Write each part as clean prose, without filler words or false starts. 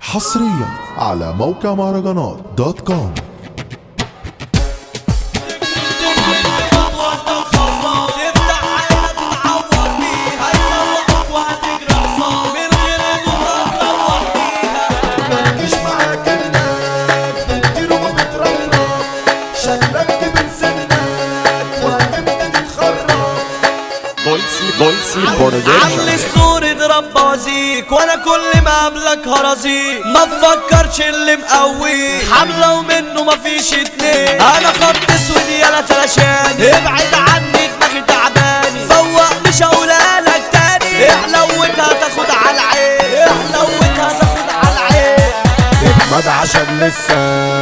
حصريا على موقع مهرجانات دوت كوم. عامل ستوري اضرب بوازيك وانا كل ما قابلك هرازيك ما تفكرش اللي مقويك حمله ومنه مفيش اتنين انا خط اسود يالا تلاشاني ابعد عني دماغي تعباني فوق مش هقولها لك تاني احلوتها تاخد على العين احلوتها تاخد على العين اجمد عشان لسه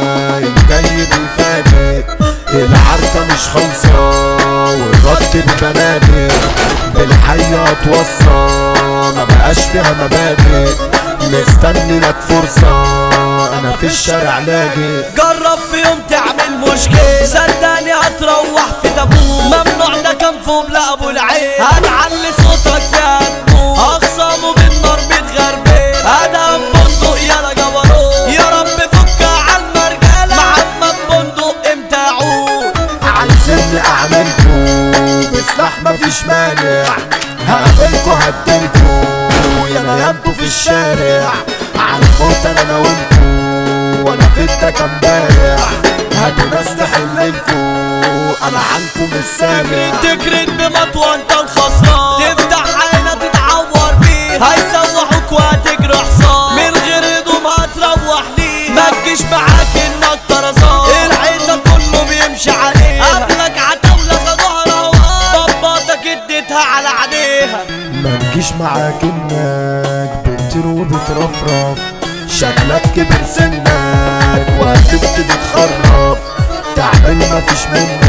الجيد الفاتت العركة مش خلصة والرد ببنادق بالحية اتوصى ما بقاش فيها مبادئ مستني لك فرصة انا في الشارع لاجئ جرب في يوم تعمل مشكلة صدقني هتروح في تابوت ممنوع ده كان فوم لأبو العين هتعلي صوتك في هتموت اخصامه بالنار بتغربل ادهم بندق يالا جبروت يا رب فكها عالمرجلة محمد بندق امتى يعود عايزين اعملكوا بسلاح مفيش مانع هقابلكوا هدلكوا يا يبدو في الشارع عالموت انا وانتوا وانا في الدكا امبارح هاتوا ناس تحللكوا انا عنكم السامع تجرد بمطوى انت الخسران تفتح عينك تتعور بيها هيسوحوك وهتجري حصان من غير هدوم هتروح ليه ما تجيش معاك انك طرزان الحيطه كله بيمشي عليها قبلك عتاوله خدوها ضباطك اديتها على عينيها ما تجيش معاك انك بتطير وبترفرف شكلك كبر سنك وهتبتدي تخرف تعمل مفيش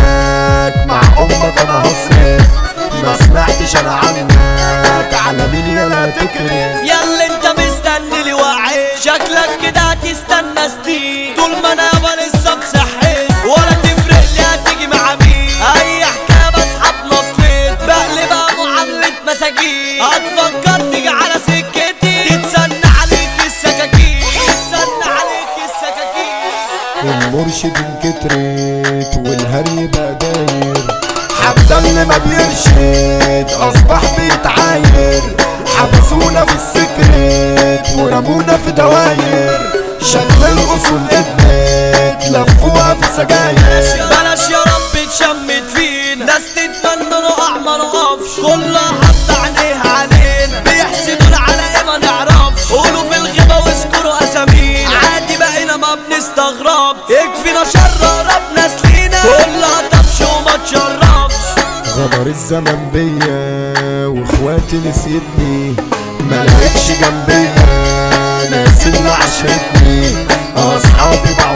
منك مع امك انا هصرف ما سمعتش انا عنك على مين يلا تكرف ياللي انت مستني لي واعي شكلك كده هتستنى سنين طول ما انا يابا لسه بصحيت ولا تفرق لي هتيجي مع مين اي حكايه بسحب نصليت بقلبها معامله مساجين هتفكر تيجي على سكتي تتسنى عليك السكاكين تتسنى عليك السكاكين المرشد انكترت والهري بقى داير حتى اللي ما بيرشد اصبح بيتعاير حبسونا في السكرت ورمونا في دواير شكل الاصول ادمت لفوها في سجاير بلاش يا رب تشمت فينا ناس تتمنى نقع ما نقفش كلها حاطه عينيها علينا بيحسدونا على ايه ما نعرفش قولوا في الغيبه واذكروا اسامينا عادي بقينا ما بنستغرب يكفينا شر قربنا سلينا كلها طفش وما تشرفش غدر الزمن بيا واخواتي نسيتني ملقتش جنبيا ناس اللي عشرتني اصحابي باعوا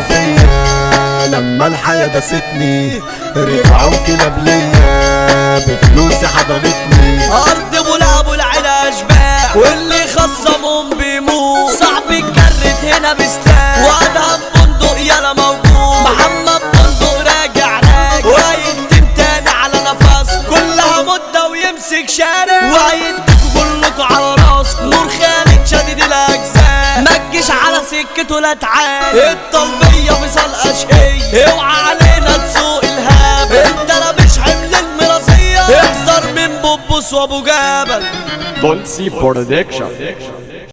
فيا لما الحياة داستني رجعوا كلاب ليا بفلوسي حضنتني ارض ابو العين اشباح واللي خصمهم بيموت صعب اتكرت هنا بسلاح وادهم بندق يالا موجود محمد بندق راجع وهيندم تاني على نفس كلها مدة ويمسك شارع وهيديكوا كلكوا على راس نور خالد شديد الاجزاء ما تجيش على سكته لا تعاني الطلبية فيصل اشقية اوعى علينا تسوق الهاب انت لا مش حمل المراسية احذر من بوبوس وابو جبل Dolce Production.